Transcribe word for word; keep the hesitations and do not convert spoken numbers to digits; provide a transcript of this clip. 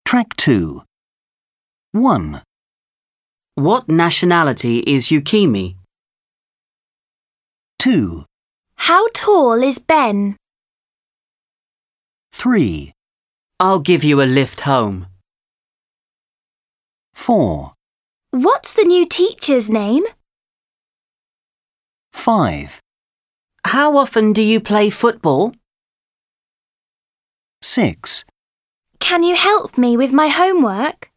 Track two. one. What nationality is Yukimi? two. How tall is Ben? three. I'll give you a lift home. four. What's the new teacher's name? five. How often do you play football? six. Can you help me with my homework?